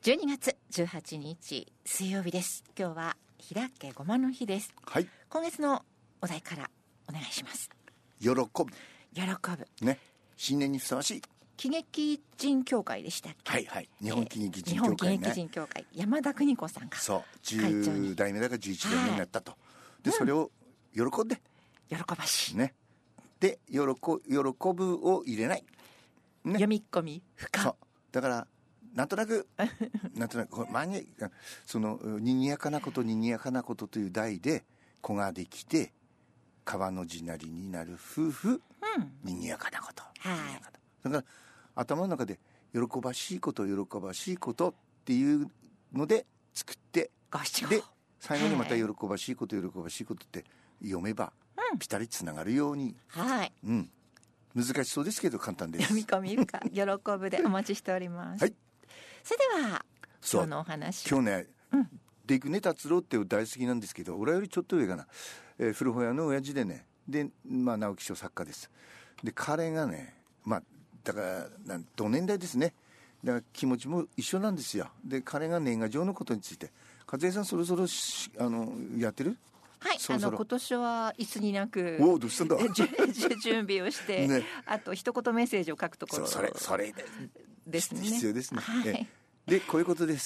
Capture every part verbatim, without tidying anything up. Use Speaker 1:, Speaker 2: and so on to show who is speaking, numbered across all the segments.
Speaker 1: じゅうにがつじゅうはちにち水曜日です。今日は開けごまの日です。
Speaker 2: はい。
Speaker 1: 今月のお題からお願いします。
Speaker 2: 喜ぶ。
Speaker 1: 喜ぶ。
Speaker 2: ね。新年にふさわしい。
Speaker 1: 喜劇人協会でしたっけ。
Speaker 2: はいはい。日本喜劇人
Speaker 1: 日
Speaker 2: 協会ね。
Speaker 1: 本喜劇人協会、山田邦子さんが
Speaker 2: そう。じ
Speaker 1: 会長に
Speaker 2: ゅう代目だからじゅういち代目になったと。で、
Speaker 1: うん
Speaker 2: それを喜んで。
Speaker 1: 喜ばしい。
Speaker 2: ね。で、喜、喜ぶを入れない。ね。
Speaker 1: 読み込み深。
Speaker 2: そう。だから、なんとなく、なんとなく、これ前に、その、にぎやかなこと、にぎやかなことという題で、子ができて、川の字なりになる夫婦、
Speaker 1: うん。
Speaker 2: にぎやかなこと。
Speaker 1: はい
Speaker 2: 賑やかなだから、頭の中で、喜ばしいこと、喜ばしいことっていうので作って、
Speaker 1: ご視聴。
Speaker 2: で、最後にまた
Speaker 1: はい
Speaker 2: 喜ばしいこと、喜ばしいことって読めば、
Speaker 1: うん
Speaker 2: ぴたりつながるように、
Speaker 1: はい。
Speaker 2: うん。難しそうですけど簡単です。
Speaker 1: 読み込み深。喜ぶでお待ちしております。
Speaker 2: はい。
Speaker 1: それでは、
Speaker 2: そう
Speaker 1: 今日のお話。
Speaker 2: 今日ね、
Speaker 1: うん
Speaker 2: デクネ達郎って大好きなんですけど、俺よりちょっと上かな。えー古本屋の親父でね、で、まあ、直木賞作家です。で、彼がね、まあ、だから、なん同年代ですね。だから気持ちも一緒なんですよ。で、彼が年賀状のことについて、和江さんそろそろし、あの、やってる
Speaker 1: はい、
Speaker 2: そろそろ
Speaker 1: あの今年はいつになく
Speaker 2: おお、どうしたんだ
Speaker 1: じゅじゅ準備をして、
Speaker 2: ね
Speaker 1: あと一言メッセージを書くところ
Speaker 2: そそれ、それで
Speaker 1: ですね。
Speaker 2: 必要ですね。
Speaker 1: はい
Speaker 2: えで、こういうことです。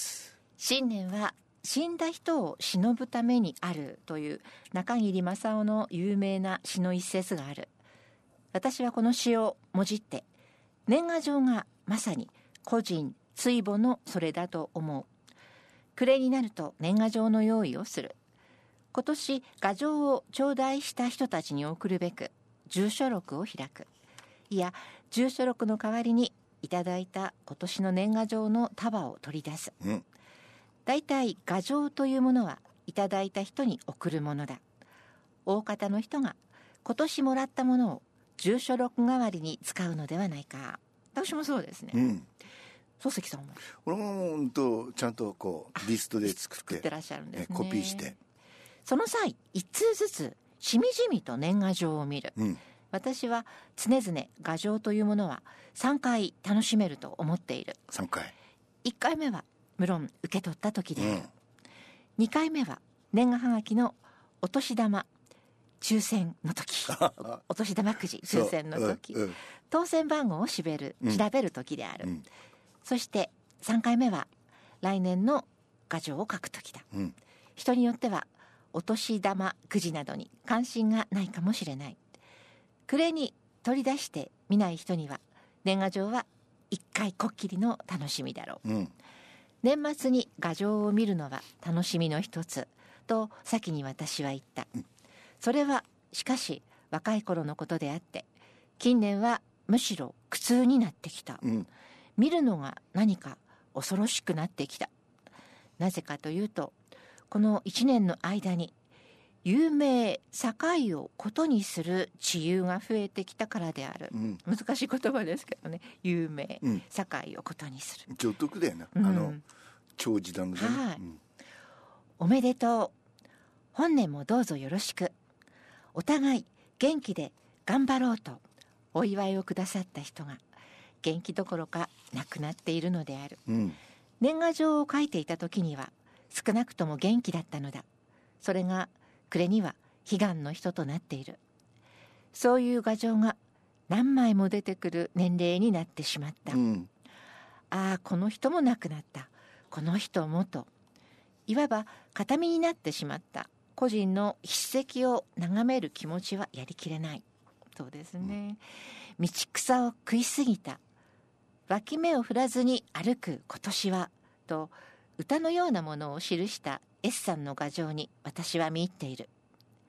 Speaker 1: 新年は死んだ人を偲ぶためにあるという中桐正夫の有名な詩の一節がある。私はこの詩をもじって年賀状がまさに個人追母のそれだと思う。暮れになると年賀状の用意をする。今年賀状を頂戴した人たちに送るべく住所録を開く。いや、住所録の代わりにいただいた今年の年賀状の束を取り出す。
Speaker 2: うん。
Speaker 1: だいたい賀状というものはいただいた人に送るものだ。大方の人が今年もらったものを住所録代わりに使うのではないか。私もそうですね。
Speaker 2: うん。
Speaker 1: 漱石さんも
Speaker 2: 俺も本当ちゃんとこうリストで作って
Speaker 1: 作ってらっしゃるんですね。
Speaker 2: えコピーして。
Speaker 1: その際一通ずつしみじみと年賀状を見る。
Speaker 2: うん。
Speaker 1: 私は常々賀状というものはさんかい楽しめると思っている。
Speaker 2: さんかい。
Speaker 1: いっかいめは無論受け取った時である。
Speaker 2: うん。
Speaker 1: にかいめは年賀はがきのお年玉抽選の時お年玉くじ抽選の時、
Speaker 2: そううんうん
Speaker 1: 当選番号を調べる、
Speaker 2: うん
Speaker 1: 調べる時である、
Speaker 2: うん
Speaker 1: そしてさんかいめは来年の賀状を書く時だ。
Speaker 2: うん。
Speaker 1: 人によってはお年玉くじなどに関心がないかもしれない。暮れに取り出して見ない人には年賀状はいっかいこっきりの楽しみだろう。
Speaker 2: うん。
Speaker 1: 年末に賀状を見るのは楽しみの一つと先に私は言った、
Speaker 2: うん、
Speaker 1: それはしかし若い頃のことであって近年はむしろ苦痛になってきた、
Speaker 2: うん。
Speaker 1: 見るのが何か恐ろしくなってきた。なぜかというとこの一年の間に有名境をことにする知由が増えてきたからである、
Speaker 2: うん、
Speaker 1: 難しい言葉ですけどね。有名、
Speaker 2: うん、
Speaker 1: 境をことにする。
Speaker 2: 上得だよな、
Speaker 1: うん、
Speaker 2: あの長寿団のね、
Speaker 1: はい、
Speaker 2: うん、
Speaker 1: おめでとう。本年もどうぞよろしく。お互い元気で頑張ろうとお祝いをくださった人が元気どころか亡くなっているのである、
Speaker 2: うん、
Speaker 1: 年賀状を書いていた時には少なくとも元気だったのだ。それが暮れには悲願の人となっている。そういう賀状が何枚も出てくる年齢になってしまった、
Speaker 2: うん、
Speaker 1: ああこの人も亡くなった、この人もと、いわば形見になってしまった個人の筆跡を眺める気持ちはやりきれない。そうですね、うん、道草を食いすぎた脇目を振らずに歩く今年はと歌のようなものを記した S さんの賀状に私は見入っている。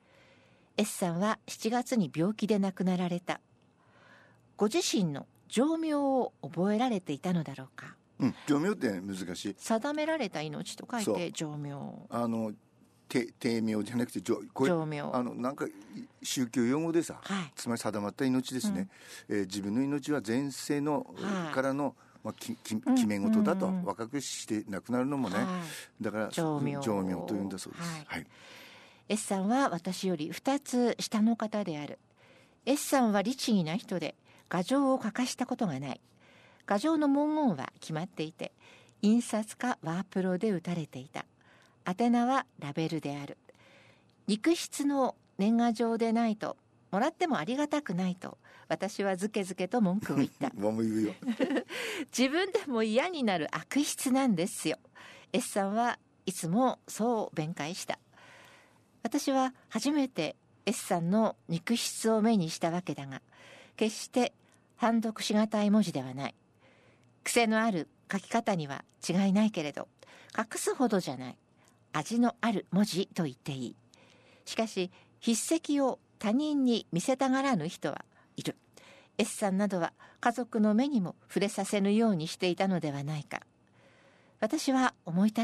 Speaker 1: S さんはしちがつに病気で亡くなられた。ご自身の寿命を覚えられていたのだろうか。
Speaker 2: うん、寿命って難しい。
Speaker 1: 定められた命と書いて寿命。
Speaker 2: あの定命じゃなくて寿
Speaker 1: 命。
Speaker 2: あのなんか宗教用語でさ、
Speaker 1: はい、
Speaker 2: つまり定まった命ですね、うん、えー、自分の命は前世の、はい、からの、まあ、きき決め事だと、うんうんうん、若くして亡くなるのもね、はい、だから
Speaker 1: 寿命
Speaker 2: 寿命というんだそうです、はいはい、
Speaker 1: S さんは私よりふたつ下の方である。 S さんは律儀な人で賀状を書かしたことがない。賀状の文言は決まっていて印刷かワープロで打たれていた。宛名はラベルである。肉筆の年賀状でないと、もらってもありがたくないと、私はずけずけと文句を言った
Speaker 2: もう言うよ
Speaker 1: 自分でも嫌になる悪筆なんですよ。 S さんはいつもそう弁解した。私は初めて S さんの肉筆を目にしたわけだが、決して判読しがたい文字ではない。癖のある書き方には違いないけれど、隠すほどじゃない味のある文字と言っていい。しかし筆跡を他人に見せたがらぬ人はいる。 S さんなどは家族の目にも触れさせぬようにしていたのではないか。私は思い立って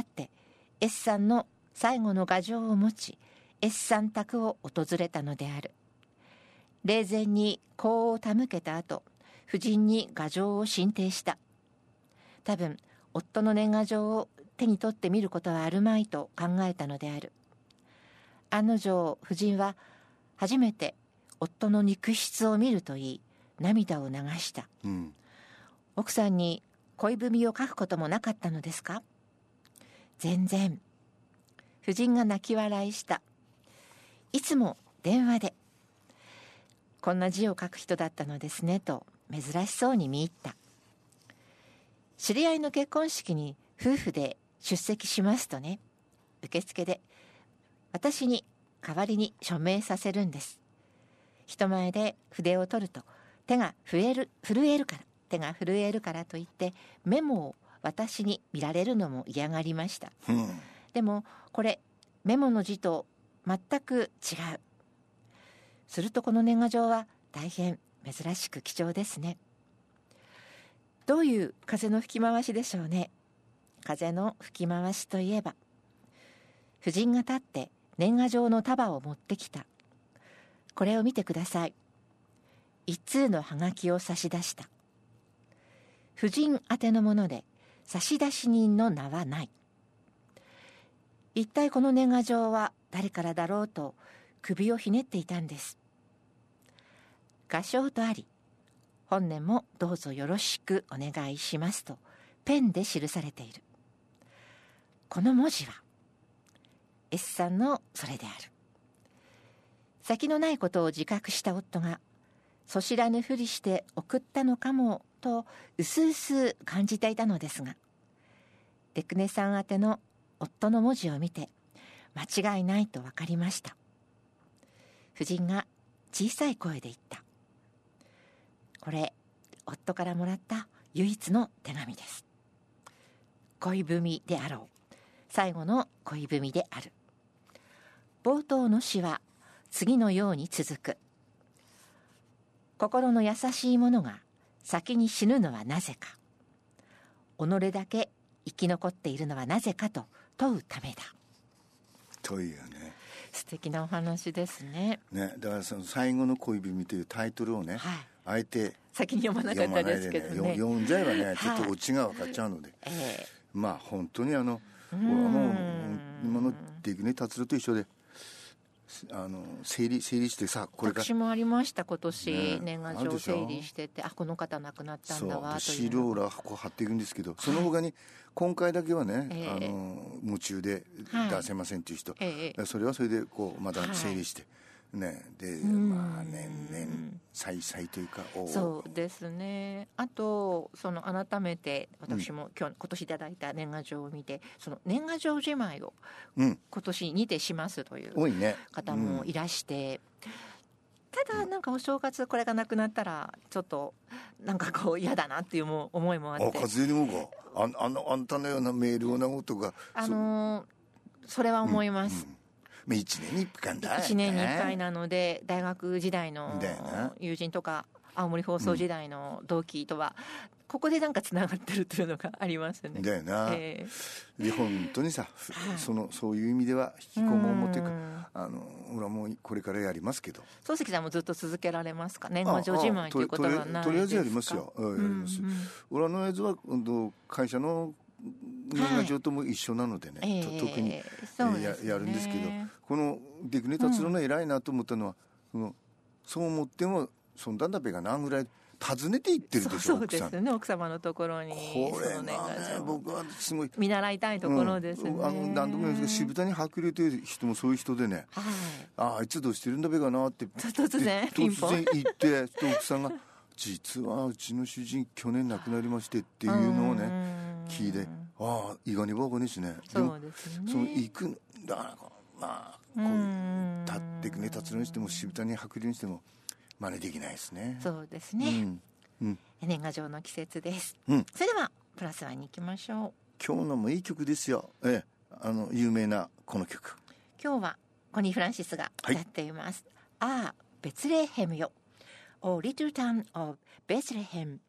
Speaker 1: S さんの最後の牙城を持ち S さん宅を訪れたのである。霊前に香を手向けた後、夫人に牙城を進呈した。多分夫の年賀状を手に取ってみることはあるまいと考えたのである。案の定夫人は初めて夫の肉筆を見ると言い、涙を流した、うん、奥さんに恋文を書くこともなかったのですか。全然。夫人が泣き笑いした。いつも電話で、こんな字を書く人だったのですねと珍しそうに見入った。知り合いの結婚式に夫婦で出席しますとね、受付で私に代わりに署名させるんです。人前で筆を取ると手が震える、震えるから手が震えるからと言ってメモを私に見られるのも嫌がりました、うん、でもこれメモの字と全く違う。するとこの年賀状は大変珍しく貴重ですね。どういう風の吹き回しでしょうね。風の吹き回しといえば、夫人が立って年賀状の束を持ってきた。これを見てください。一通のハガキを差し出した。夫人宛てのもので差出人の名はない。一体この年賀状は誰からだろうと首をひねっていたんです。画商とあり、本年もどうぞよろしくお願いしますとペンで記されている。この文字は S さんのそれである。先のないことを自覚した夫がそ知らぬふりして送ったのかもとうすうす感じていたのですが、デクネさん宛ての夫の文字を見て間違いないと分かりました。夫人が小さい声で言った。これ夫からもらった唯一の手紙です。恋文であろう。最後の恋文である。冒頭の詩は次のように続く。心の優しい者が先に死ぬのはなぜか。己だけ生き残っているのはなぜかと問うためだ。
Speaker 2: というね。
Speaker 1: 素敵なお話ですね。
Speaker 2: ね、だからその最後の恋文というタイトルをね、はい、あえて
Speaker 1: 先に読まなかったですけどね。
Speaker 2: 読んじゃえばね、ちょっとオチが分かっちゃうので、はい、えー、まあ本当にあの俺はもう今のデクネ達郎と一緒で。あの整理整理してさ、これが
Speaker 1: 私もありました今年、ね、年賀状整理してて、あこの方亡くなったんだわという
Speaker 2: シールを裏こう貼っていくんですけど、その他に今回だけはね、えー、あの夢中で出せませんっていう人、はい、それはそれでこうまた整理して、はい、ね、でまあ年々再々というか、
Speaker 1: そうですね。あとその改めて私も今日、うん、今年いただいた年賀状を見て、その年賀状じまいを今年にてしますという方もいらして、うん、ただなんかお正月これがなくなったらちょっとなんかこう嫌だなっていう思いもあって、
Speaker 2: あ風にもか あ, あ, のあんたのようなメールをなことが
Speaker 1: あのー、それは思います、
Speaker 2: うんうん、いちねんにいっかいだ、ね、
Speaker 1: いちねんにいっかいなので、大学時代の友人とか青森放送時代の同期とは、うん、ここでなんかつながってるというのがありますね。
Speaker 2: だよな、えー、で本当にさ、そのそういう意味では引きこも思ってか、あの俺はもうこれからやりますけど。
Speaker 1: 漱石さんもずっと続けられますか、年賀状自慢ということはないですか。
Speaker 2: とりあえずやりますよ、うんうん、俺のやつは会社の年賀状とも一緒なのでね、はい、特に、えーね、や, やるんですけど、このデクネ達郎の偉いなと思ったのは、うん、そのそう思ってもそんだんだべが何ぐらい訪ねて行ってるでしょ。
Speaker 1: そうそうですね、奥様のところに。
Speaker 2: これがね、僕はすごい
Speaker 1: 見習いたいところですね、
Speaker 2: うん、あの何度も言うんですけど、渋谷白龍という人もそういう人でね、はい、ああいつどうしてるんだべかなって
Speaker 1: 突然ピンポン
Speaker 2: 突然言って奥さんが実はうちの主人去年亡くなりましてっていうのをね聞いて、ああ意外に僕にしね、
Speaker 1: そうですね、
Speaker 2: その行くだからまあこう立ってくね立つのにしても渋谷白龍にしても真似できないですね。
Speaker 1: そうですね、うんうん、年賀状の季節です、うん、それではプラスワンに行きましょう。
Speaker 2: 今日のもいい曲ですよ、ええ、あの有名なこの曲、
Speaker 1: 今日はコニー・フランシスが歌っています、はい、ああベツレヘムよ O Little Town of Bethlehem